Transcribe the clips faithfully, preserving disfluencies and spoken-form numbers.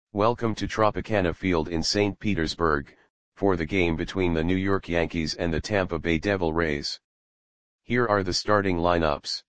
Welcome to Tropicana Field in Saint Petersburg, for the game between the New York Yankees and the Tampa Bay Devil Rays. Here are the starting lineups.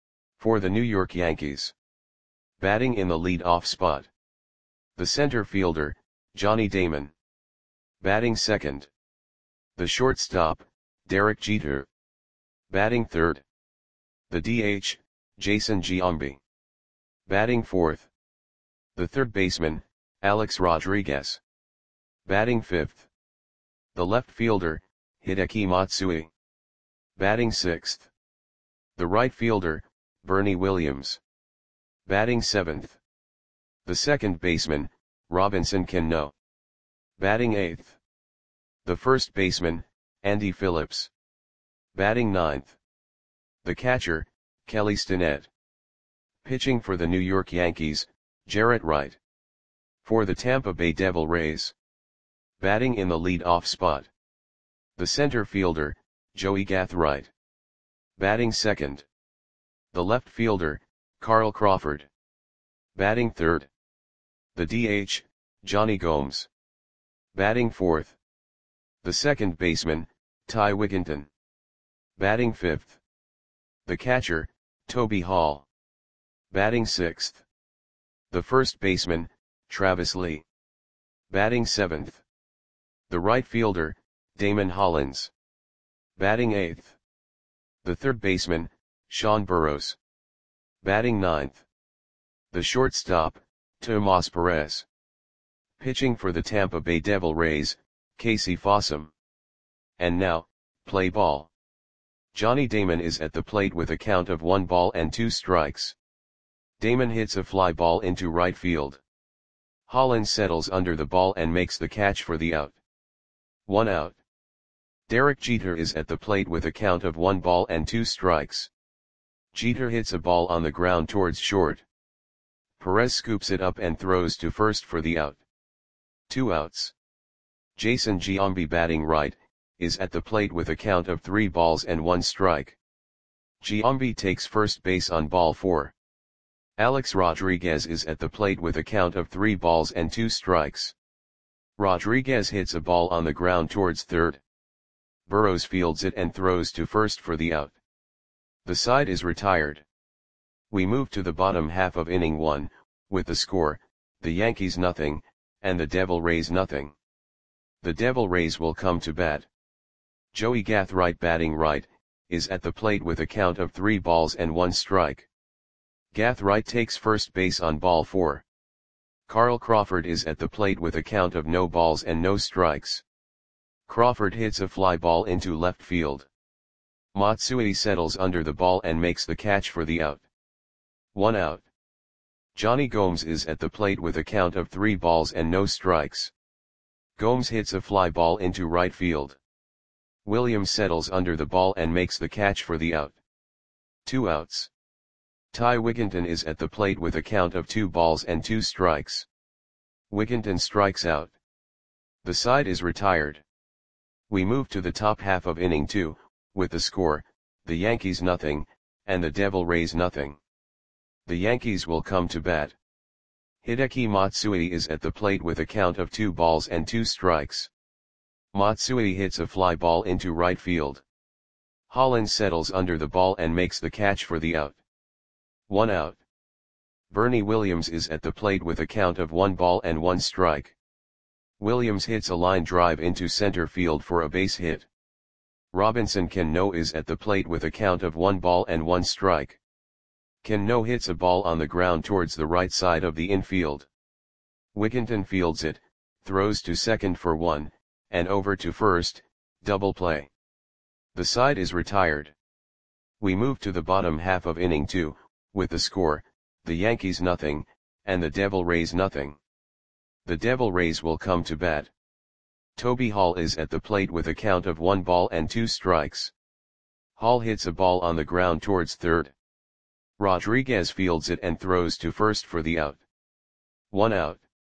For the New York Yankees. Batting in the lead-off spot. The center fielder, Johnny Damon. Batting second. The shortstop, Derek Jeter. Batting third. The D H, Jason Giambi. Batting fourth. The third baseman, Alex Rodriguez. Batting fifth. The left fielder, Hideki Matsui. Batting sixth. The right fielder, Bernie Williams. Batting seventh. The second baseman, Robinson Cano. Batting eighth. The first baseman, Andy Phillips. Batting ninth. The catcher, Kelly Stinnett. Pitching for the New York Yankees, Jarrett Wright. For the Tampa Bay Devil Rays. Batting in the lead-off spot. The center fielder, Joey Gathright. Batting second. The left fielder, Carl Crawford. Batting third. The D H, Johnny Gomes. Batting fourth. The second baseman, Ty Wigginton. Batting fifth. The catcher, Toby Hall. Batting sixth. The first baseman, Travis Lee. Batting seventh. The right fielder, Damon Hollins. Batting eighth. The third baseman, Sean Burrows. Batting ninth. The shortstop, Tomas Perez. Pitching for the Tampa Bay Devil Rays, Casey Fossum. And now, play ball. Johnny Damon is at the plate with a count of one ball and two strikes. Damon hits a fly ball into right field. Hollins settles under the ball and makes the catch for the out. One out. Derek Jeter is at the plate with a count of one ball and two strikes. Jeter hits a ball on the ground towards short. Perez scoops it up and throws to first for the out. Two outs. Jason Giambi, batting right, is at the plate with a count of three balls and one strike. Giambi takes first base on ball four. Alex Rodriguez is at the plate with a count of three balls and two strikes. Rodriguez hits a ball on the ground towards third. Burrows fields it and throws to first for the out. The side is retired. We move to the bottom half of inning one, with the score, the Yankees nothing, and the Devil Rays nothing. The Devil Rays will come to bat. Joey Gathright, batting right, is at the plate with a count of three balls and one strike. Gathright takes first base on ball four. Carl Crawford is at the plate with a count of no balls and no strikes. Crawford hits a fly ball into left field. Matsui settles under the ball and makes the catch for the out. One out. Johnny Gomes is at the plate with a count of three balls and no strikes. Gomes hits a fly ball into right field. Williams settles under the ball and makes the catch for the out. Two outs. Ty Wigginton is at the plate with a count of two balls and two strikes. Wigginton strikes out. The side is retired. We move to the top half of inning two, with the score, the Yankees nothing, and the Devil Rays nothing. The Yankees will come to bat. Hideki Matsui is at the plate with a count of two balls and two strikes. Matsui hits a fly ball into right field. Hollins settles under the ball and makes the catch for the out. One out. Bernie Williams is at the plate with a count of one ball and one strike. Williams hits a line drive into center field for a base hit. Robinson Cano is at the plate with a count of one ball and one strike. Cano hits a ball on the ground towards the right side of the infield. Wigginton fields it, throws to second for one, and over to first, double play. The side is retired. We move to the bottom half of inning two, with the score, the Yankees nothing, and the Devil Rays nothing. The Devil Rays will come to bat. Toby Hall is at the plate with a count of one ball and two strikes. Hall hits a ball on the ground towards third. Rodriguez fields it and throws to first for the out. One out.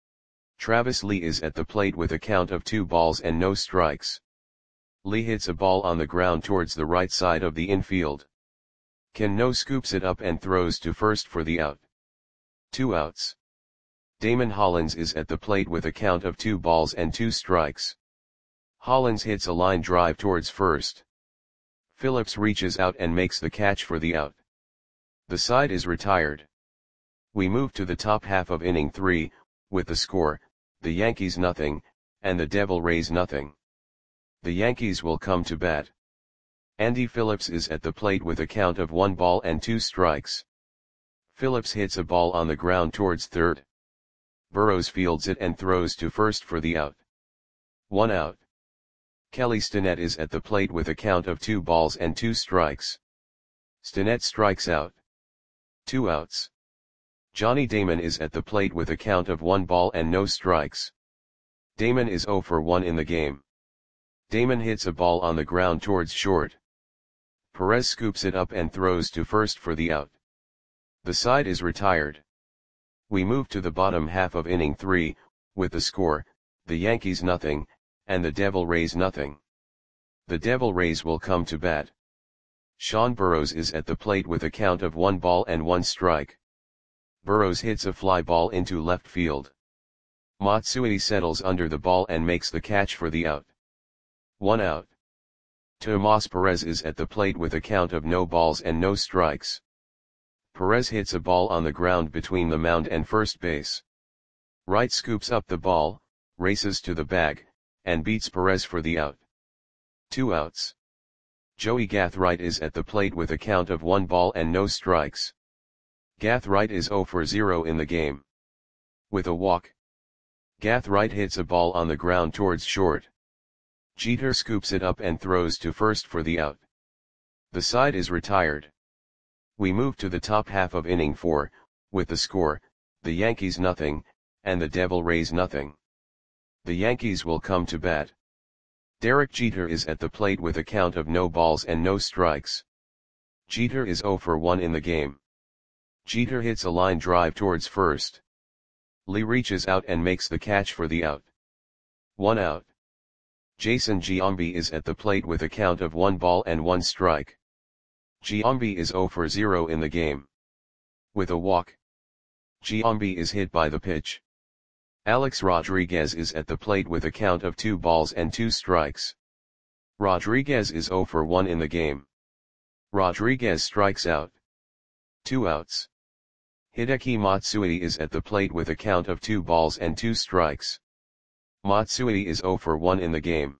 Travis Lee is at the plate with a count of two balls and no strikes. Lee hits a ball on the ground towards the right side of the infield. Cano scoops it up and throws to first for the out. Two outs. Damon Hollins is at the plate with a count of two balls and two strikes. Hollins hits a line drive towards first. Phillips reaches out and makes the catch for the out. The side is retired. We move to the top half of inning three, with the score, the Yankees nothing, and the Devil Rays nothing. The Yankees will come to bat. Andy Phillips is at the plate with a count of one ball and two strikes. Phillips hits a ball on the ground towards third. Burrows fields it and throws to first for the out. One out. Kelly Stinnett is at the plate with a count of two balls and two strikes. Stinnett strikes out. Two outs. Johnny Damon is at the plate with a count of one ball and no strikes. Damon is oh for one in the game. Damon hits a ball on the ground towards short. Perez scoops it up and throws to first for the out. The side is retired. We move to the bottom half of inning three, with the score, the Yankees nothing, and the Devil Rays nothing. The Devil Rays will come to bat. Sean Burrows is at the plate with a count of one ball and one strike. Burrows hits a fly ball into left field. Matsui settles under the ball and makes the catch for the out. One out. Tomas Perez is at the plate with a count of no balls and no strikes. Perez hits a ball on the ground between the mound and first base. Wright scoops up the ball, races to the bag, and beats Perez for the out. Two outs. Joey Gathright is at the plate with a count of one ball and no strikes. Gathright is oh for zero in the game. With a walk. Gathright hits a ball on the ground towards short. Jeter scoops it up and throws to first for the out. The side is retired. We move to the top half of inning four, with the score, the Yankees nothing, and the Devil Rays nothing. The Yankees will come to bat. Derek Jeter is at the plate with a count of no balls and no strikes. Jeter is oh for one in the game. Jeter hits a line drive towards first. Lee reaches out and makes the catch for the out. One out. Jason Giambi is at the plate with a count of one ball and one strike. Giambi is oh for zero in the game. With a walk. Giambi is hit by the pitch. Alex Rodriguez is at the plate with a count of two balls and two strikes. Rodriguez is oh for one in the game. Rodriguez strikes out. Two outs. Hideki Matsui is at the plate with a count of two balls and two strikes. Matsui is oh for one in the game.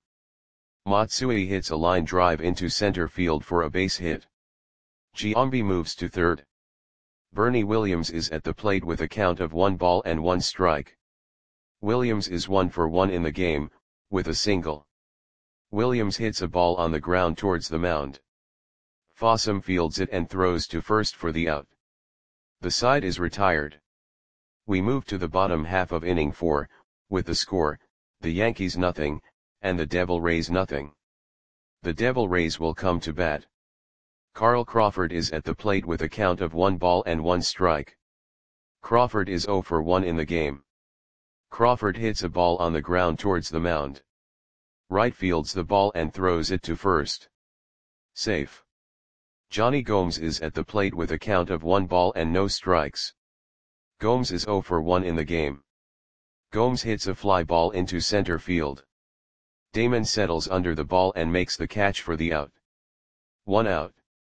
Matsui hits a line drive into center field for a base hit. Giambi moves to third. Bernie Williams is at the plate with a count of one ball and one strike. Williams is one for one in the game, with a single. Williams hits a ball on the ground towards the mound. Fossum fields it and throws to first for the out. The side is retired. We move to the bottom half of inning four, with the score, the Yankees nothing, and the Devil Rays nothing. The Devil Rays will come to bat. Carl Crawford is at the plate with a count of one ball and one strike. Crawford is oh for one in the game. Crawford hits a ball on the ground towards the mound. Wright fields the ball and throws it to first. Safe. Johnny Gomes is at the plate with a count of one ball and no strikes. Gomes is oh for one in the game. Gomes hits a fly ball into center field. Damon settles under the ball and makes the catch for the out. One out.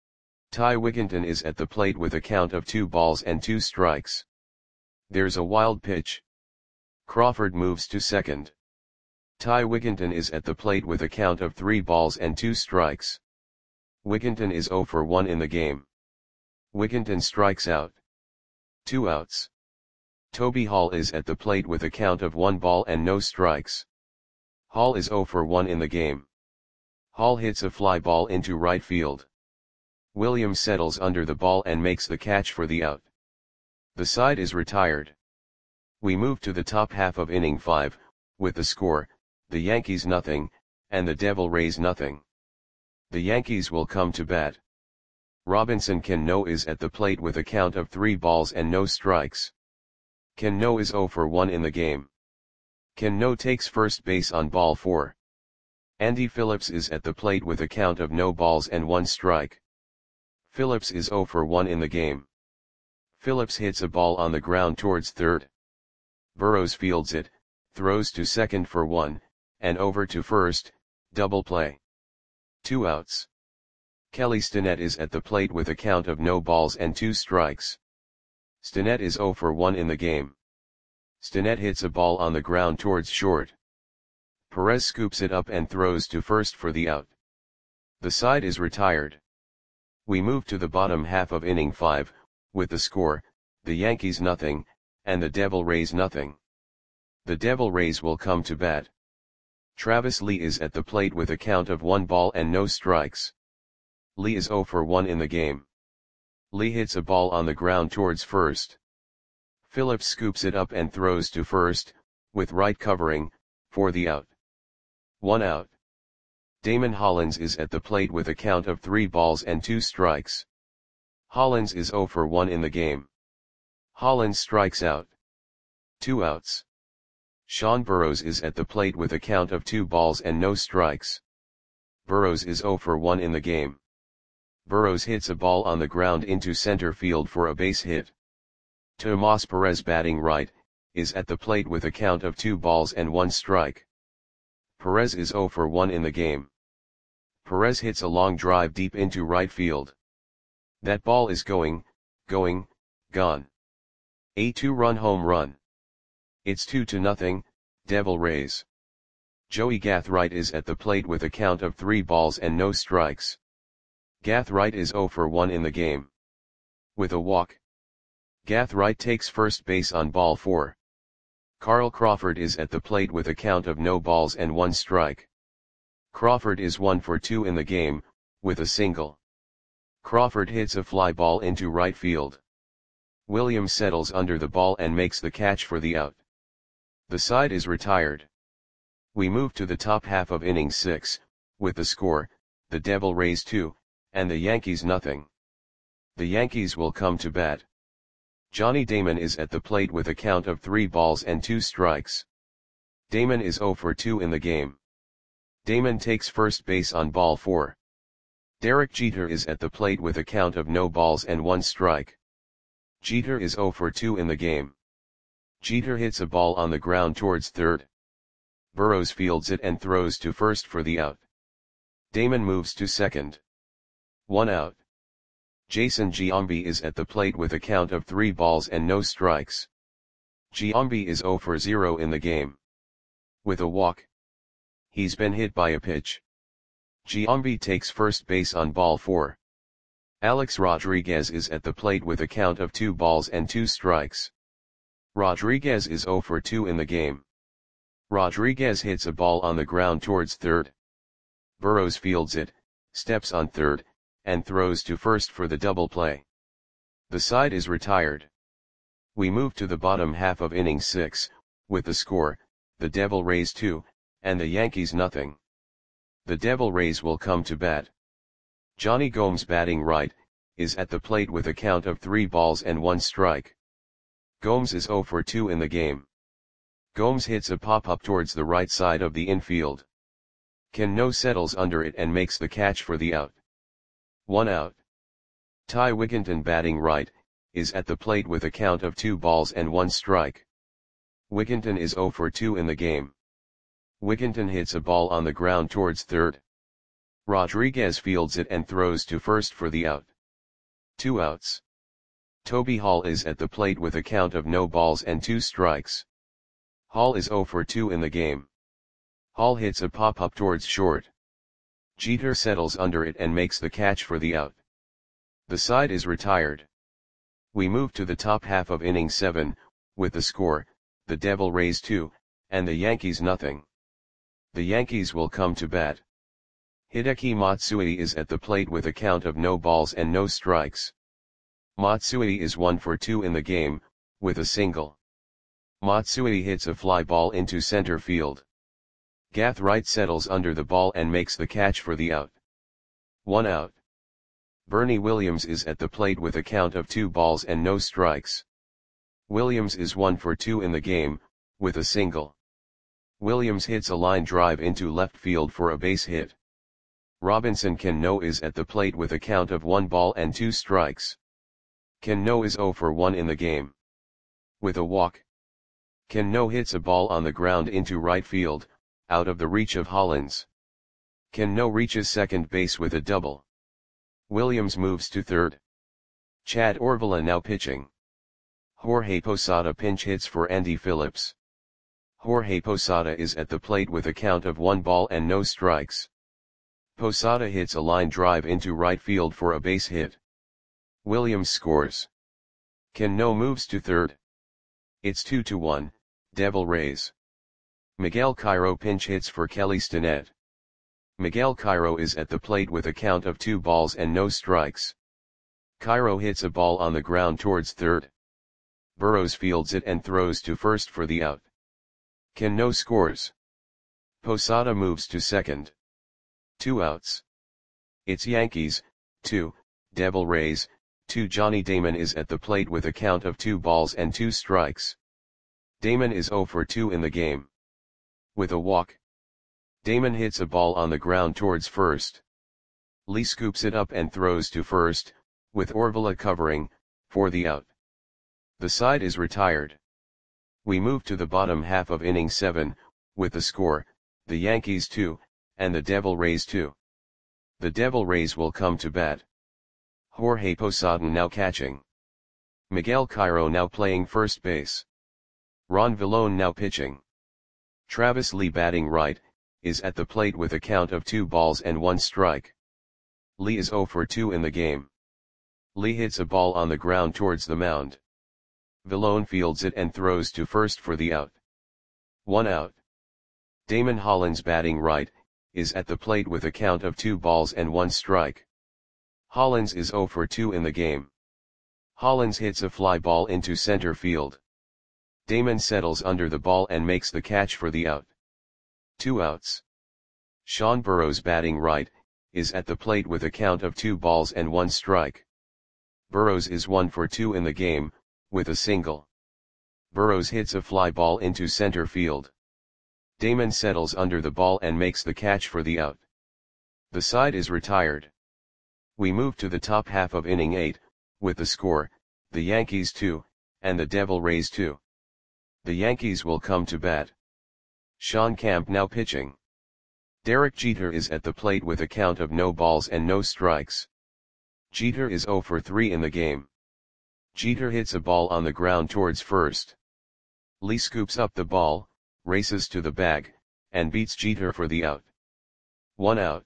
Ty Wigginton is at the plate with a count of two balls and two strikes. There's a wild pitch. Crawford moves to second. Ty Wigginton is at the plate with a count of three balls and two strikes. Wigginton is oh for one in the game. Wigginton strikes out. Two outs. Toby Hall is at the plate with a count of one ball and no strikes. Hall is oh for one in the game. Hall hits a fly ball into right field. Williams settles under the ball and makes the catch for the out. The side is retired. We move to the top half of inning five, with the score, the Yankees nothing, and the Devil Rays nothing. The Yankees will come to bat. Robinson Cano is at the plate with a count of three balls and no strikes. Cano is oh for one in the game. Cano takes first base on ball four. Andy Phillips is at the plate with a count of no balls and one strike. Phillips is oh for one in the game. Phillips hits a ball on the ground towards third. Burrows fields it, throws to second for one, and over to first, double play. Two outs. Kelly Stinnett is at the plate with a count of no balls and two strikes. Stinnett is zero for one in the game. Stinnett hits a ball on the ground towards short. Perez scoops it up and throws to first for the out. The side is retired. We move to the bottom half of inning five, with the score, the Yankees nothing, and the Devil Rays nothing. The Devil Rays will come to bat. Travis Lee is at the plate with a count of one ball and no strikes. Lee is zero for one in the game. Lee hits a ball on the ground towards first. Phillips scoops it up and throws to first, with right covering, for the out. One out. Damon Hollins is at the plate with a count of three balls and two strikes. Hollins is zero for one in the game. Hollins strikes out. Two outs. Sean Burrows is at the plate with a count of two balls and no strikes. Burrows is zero for one in the game. Burrows hits a ball on the ground into center field for a base hit. Tomas Perez, batting right, is at the plate with a count of two balls and one strike. Perez is zero for one in the game. Perez hits a long drive deep into right field. That ball is going, going, gone. A two-run home run. It's two to nothing, Devil Rays. Joey Gathright is at the plate with a count of three balls and no strikes. Gathright is zero for one in the game. With a walk. Gathright takes first base on ball four. Carl Crawford is at the plate with a count of no balls and one strike. Crawford is one for two in the game, with a single. Crawford hits a fly ball into right field. Williams settles under the ball and makes the catch for the out. The side is retired. We move to the top half of inning six, with the score, the Devil Rays two, and the Yankees nothing. The Yankees will come to bat. Johnny Damon is at the plate with a count of three balls and two strikes. Damon is zero for two in the game. Damon takes first base on ball four. Derek Jeter is at the plate with a count of no balls and one strike. Jeter is zero for two in the game. Jeter hits a ball on the ground towards third. Burrows fields it and throws to first for the out. Damon moves to second. One out. Jason Giambi is at the plate with a count of three balls and no strikes. Giambi is zero for zero in the game. With a walk. He's been hit by a pitch. Giambi takes first base on ball four. Alex Rodriguez is at the plate with a count of two balls and two strikes. Rodriguez is zero for two in the game. Rodriguez hits a ball on the ground towards third. Burrows fields it, steps on third, and throws to first for the double play. The side is retired. We move to the bottom half of inning six, with the score, the Devil Rays two, and the Yankees nothing. The Devil Rays will come to bat. Johnny Gomes, batting right, is at the plate with a count of three balls and one strike. Gomes is zero for two in the game. Gomes hits a pop-up towards the right side of the infield. Cano settles under it and makes the catch for the out. One out. Ty Wigginton, batting right, is at the plate with a count of two balls and one strike. Wigginton is zero for two in the game. Wigginton hits a ball on the ground towards third. Rodriguez fields it and throws to first for the out. Two outs. Toby Hall is at the plate with a count of no balls and two strikes. Hall is zero for two in the game. Hall hits a pop-up towards short. Jeter settles under it and makes the catch for the out. The side is retired. We move to the top half of inning seven, with the score, the Devil Rays two, and the Yankees nothing. The Yankees will come to bat. Hideki Matsui is at the plate with a count of no balls and no strikes. Matsui is one for two in the game, with a single. Matsui hits a fly ball into center field. Gathright settles under the ball and makes the catch for the out. One out. Bernie Williams is at the plate with a count of two balls and no strikes. Williams is one for two in the game, with a single. Williams hits a line drive into left field for a base hit. Robinson Cano is at the plate with a count of one ball and two strikes. Cano is zero for one in the game. With a walk. Cano hits a ball on the ground into right field, out of the reach of Hollins. Cano reaches second base with a double. Williams moves to third. Chad Orvila now pitching. Jorge Posada pinch hits for Andy Phillips. Jorge Posada is at the plate with a count of one ball and no strikes. Posada hits a line drive into right field for a base hit. Williams scores. Cano moves to third. It's two to one, Devil Rays. Miguel Cairo pinch hits for Kelly Stinnett. Miguel Cairo is at the plate with a count of two balls and no strikes. Cairo hits a ball on the ground towards third. Burrows fields it and throws to first for the out. Cano scores. Posada moves to second. Two outs. It's Yankees, two, Devil Rays, two. Johnny Damon is at the plate with a count of two balls and two strikes. Damon is oh for two in the game. With a walk. Damon hits a ball on the ground towards first. Lee scoops it up and throws to first, with Orvila covering, for the out. The side is retired. We move to the bottom half of inning seven, with the score, the Yankees two, and the Devil Rays two. The Devil Rays will come to bat. Jorge Posada now catching. Miguel Cairo now playing first base. Ron Villone now pitching. Travis Lee batting right, is at the plate with a count of two balls and one strike. Lee is oh for two in the game. Lee hits a ball on the ground towards the mound. Villone fields it and throws to first for the out. One out. Damon Hollins batting right, is at the plate with a count of two balls and one strike. Hollins is oh for two in the game. Hollins hits a fly ball into center field. Damon settles under the ball and makes the catch for the out. Two outs. Sean Burrows batting right, is at the plate with a count of two balls and one strike. Burrows is one for two in the game, with a single. Burrows hits a fly ball into center field. Damon settles under the ball and makes the catch for the out. The side is retired. We move to the top half of inning eight, with the score, the Yankees two, and the Devil Rays two. The Yankees will come to bat. Sean Camp now pitching. Derek Jeter is at the plate with a count of no balls and no strikes. Jeter is oh for three in the game. Jeter hits a ball on the ground towards first. Lee scoops up the ball, races to the bag, and beats Jeter for the out. One out.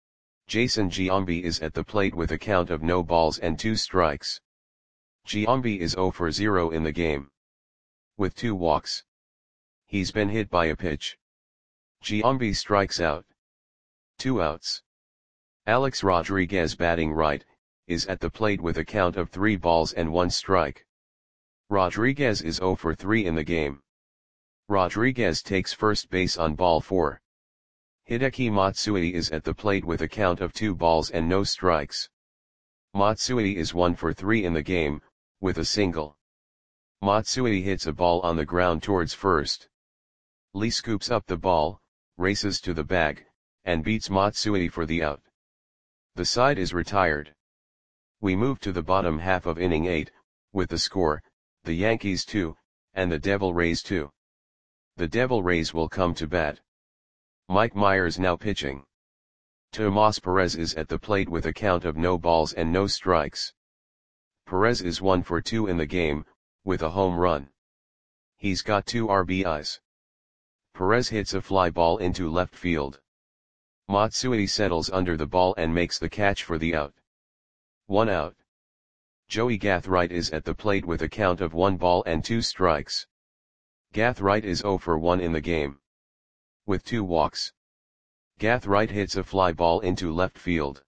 Jason Giambi is at the plate with a count of no balls and two strikes. Giambi is oh for zero in the game. With two walks. He's been hit by a pitch. Giambi strikes out. Two outs. Alex Rodriguez batting right, is at the plate with a count of three balls and one strike. Rodriguez is oh for three in the game. Rodriguez takes first base on ball four. Hideki Matsui is at the plate with a count of two balls and no strikes. Matsui is one for three in the game, with a single. Matsui hits a ball on the ground towards first. Lee scoops up the ball, races to the bag, and beats Matsui for the out. The side is retired. We move to the bottom half of inning eight, with the score, the Yankees two, and the Devil Rays two. The Devil Rays will come to bat. Mike Myers now pitching. Tomas Perez is at the plate with a count of no balls and no strikes. Perez is one for two in the game, with a home run. He's got two R B Is. Perez hits a fly ball into left field. Matsui settles under the ball and makes the catch for the out. One out. Joey Gathright is at the plate with a count of one ball and two strikes. Gathright is oh for one in the game. With two walks. Gathright hits a fly ball into left field.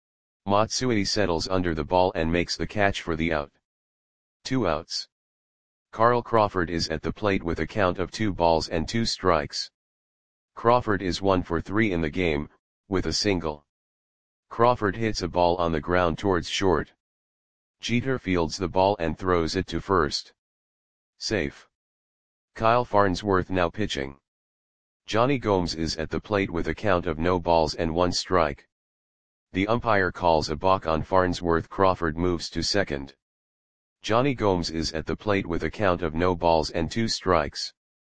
Matsui settles under the ball and makes the catch for the out. Two outs. Carl Crawford is at the plate with a count of two balls and two strikes. Crawford is one for three in the game, with a single. Crawford hits a ball on the ground towards short. Jeter fields the ball and throws it to first. Safe. Kyle Farnsworth now pitching. Johnny Gomes is at the plate with a count of no balls and one strike. The umpire calls a balk on Farnsworth. Crawford moves to second. Johnny Gomes is at the plate with a count of no balls and two strikes.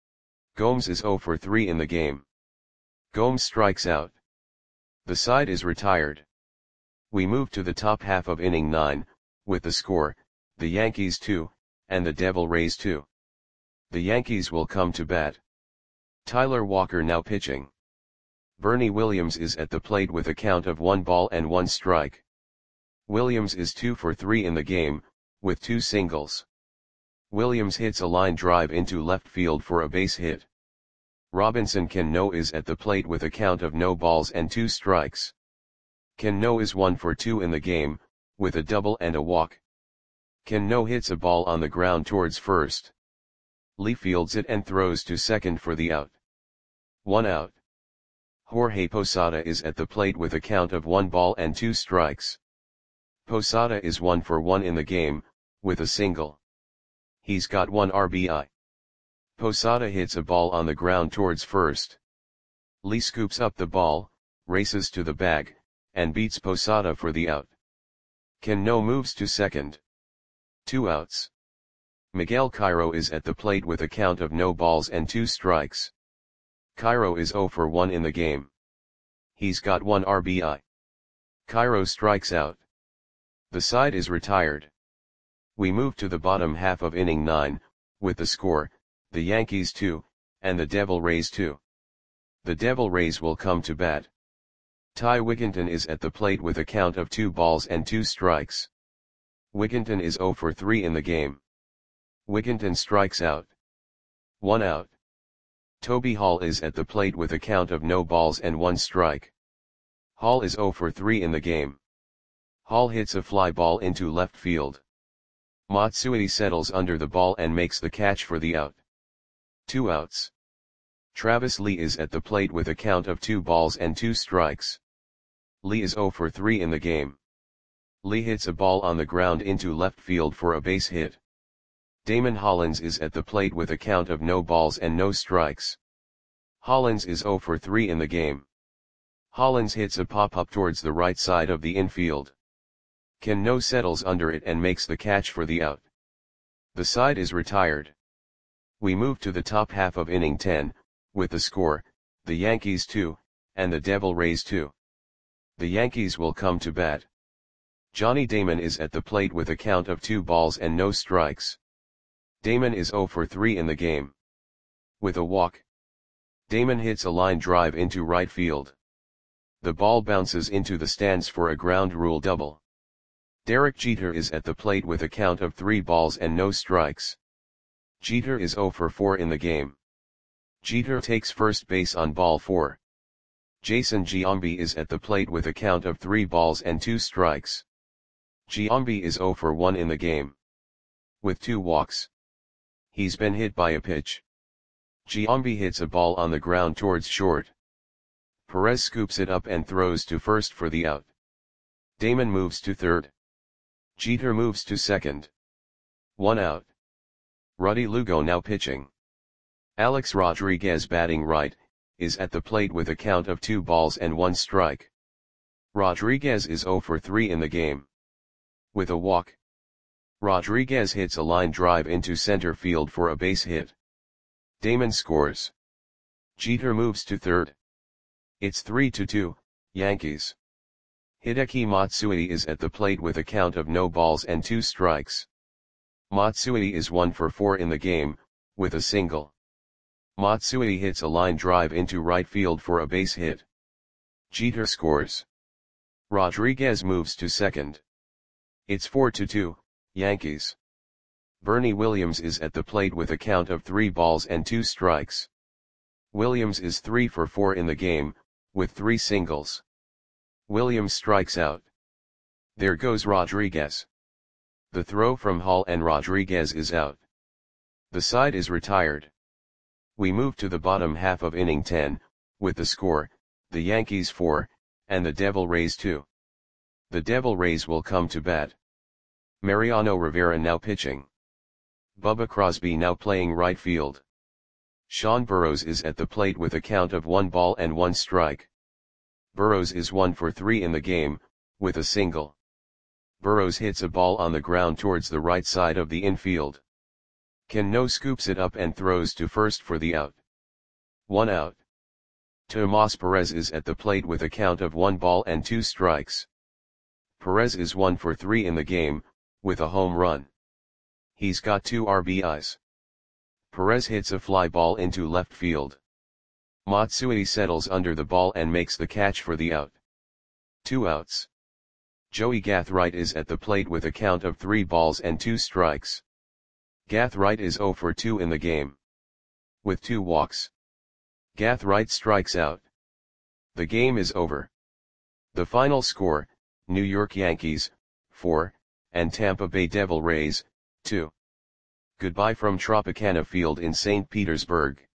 Gomes is zero for three in the game. Gomes strikes out. The side is retired. We move to the top half of inning nine, with the score, the Yankees two, and the Devil Rays two. The Yankees will come to bat. Tyler Walker now pitching. Bernie Williams is at the plate with a count of one ball and one strike. Williams is two for three in the game, with two singles. Williams hits a line drive into left field for a base hit. Robinson Cano is at the plate with a count of no balls and two strikes. Cano is one for two in the game, with a double and a walk. Cano hits a ball on the ground towards first. Lee fields it and throws to second for the out. One out. Jorge Posada is at the plate with a count of one ball and two strikes. Posada is one for one in the game, with a single. He's got one R B I. Posada hits a ball on the ground towards first. Lee scoops up the ball, races to the bag, and beats Posada for the out. Cano moves to second. Two outs. Miguel Cairo is at the plate with a count of no balls and two strikes. Cairo is zero for one in the game. He's got one R B I. Cairo strikes out. The side is retired. We move to the bottom half of inning nine, with the score, the Yankees two, and the Devil Rays two. The Devil Rays will come to bat. Ty Wigginton is at the plate with a count of two balls and two strikes. Wigginton is zero for three in the game. Wigginton strikes out. One out. Toby Hall is at the plate with a count of no balls and one strike. Hall is zero for three in the game. Hall hits a fly ball into left field. Matsui settles under the ball and makes the catch for the out. Two outs. Travis Lee is at the plate with a count of two balls and two strikes. Lee is zero for three in the game. Lee hits a ball on the ground into left field for a base hit. Damon Hollins is at the plate with a count of no balls and no strikes. Hollins is zero for three in the game. Hollins hits a pop-up towards the right side of the infield. Cano settles under it and makes the catch for the out. The side is retired. We move to the top half of inning ten, with the score, the Yankees two, and the Devil Rays two. The Yankees will come to bat. Johnny Damon is at the plate with a count of two balls and no strikes. Damon is zero for three in the game. With a walk. Damon hits a line drive into right field. The ball bounces into the stands for a ground rule double. Derek Jeter is at the plate with a count of three balls and no strikes. Jeter is zero for four in the game. Jeter takes first base on ball four. Jason Giambi is at the plate with a count of three balls and two strikes. Giambi is zero for one in the game. With two walks. He's been hit by a pitch. Giambi hits a ball on the ground towards short. Perez scoops it up and throws to first for the out. Damon moves to third. Jeter moves to second. One out. Ruddy Lugo now pitching. Alex Rodriguez batting right, is at the plate with a count of two balls and one strike. Rodriguez is zero for three in the game. With a walk. Rodriguez hits a line drive into center field for a base hit. Damon scores. Jeter moves to third. It's three to two, Yankees. Hideki Matsui is at the plate with a count of no balls and two strikes. Matsui is one for four in the game, with a single. Matsui hits a line drive into right field for a base hit. Jeter scores. Rodriguez moves to second. It's four to two, Yankees. Bernie Williams is at the plate with a count of three balls and two strikes. Williams is three for four in the game, with three singles. Williams strikes out. There goes Rodriguez. The throw from Hall and Rodriguez is out. The side is retired. We move to the bottom half of inning ten, with the score, the Yankees four, and the Devil Rays two. The Devil Rays will come to bat. Mariano Rivera now pitching. Bubba Crosby now playing right field. Sean Burrows is at the plate with a count of one ball and one strike. Burrows is one for three in the game, with a single. Burrows hits a ball on the ground towards the right side of the infield. Cano scoops it up and throws to first for the out. one out. Tomas Perez is at the plate with a count of one ball and two strikes. Perez is one for three in the game, with a home run. He's got two R B Is. Perez hits a fly ball into left field. Matsui settles under the ball and makes the catch for the out. Two outs. Joey Gathright is at the plate with a count of three balls and two strikes. Gathright is zero for two in the game, with two walks. Gathright strikes out. The game is over. The final score, New York Yankees, four, and Tampa Bay Devil Rays, two. Goodbye from Tropicana Field in Saint Petersburg.